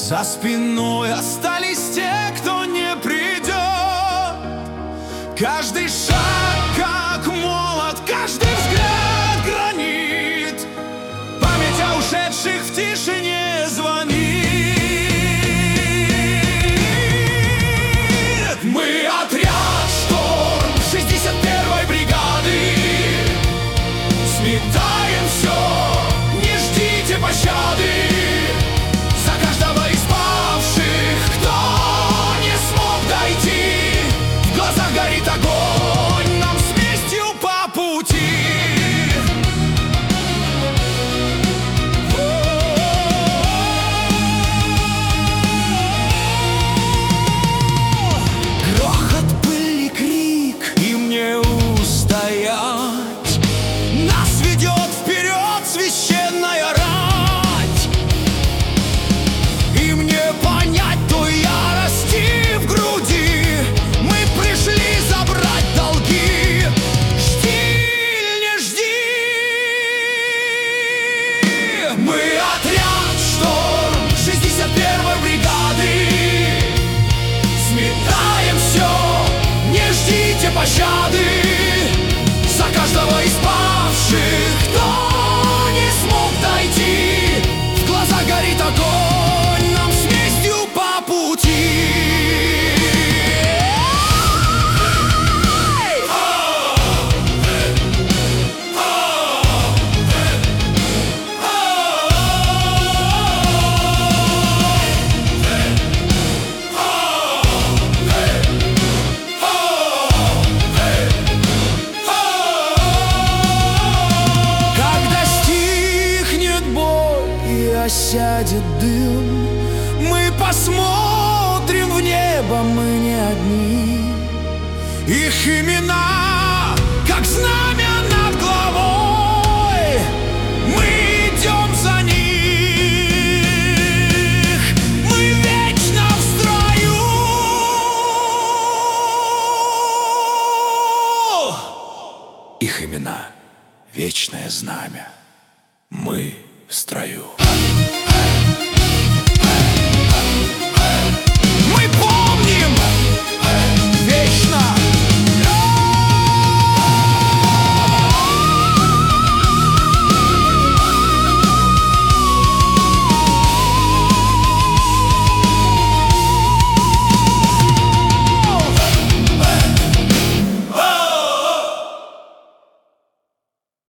За спиной остались те, кто не придет. Каждый шаг как молот, каждый взгляд гранит. Память о ушедших в тишине звонит. Мы отряд «Шторм» 61-й бригады. Сметаем все, не ждите пощады. За каждого из павших, кто не смог дойти. В глазах горит огонь, нам с местью по пути. Грохот, пыль и крик, им не устоять. Нас ведет вперед священная рать. Им не понять той ярости в груди. Мы пришли забрать долги. Жди или не жди. Мы отряд «Шторм» 61-й бригады. Сметаем все, не ждите пощады. За каждого из павших, кто не смог дойти. В глазах горит огонь, нам с местью по пути. Когда стихнет боль и осядет дым, мы посмотрим в небо, мы не одни. Их имена, как знамя над головой, мы идем за них. Мы вечно в строю. Их имена — вечное знамя. Мы в строю.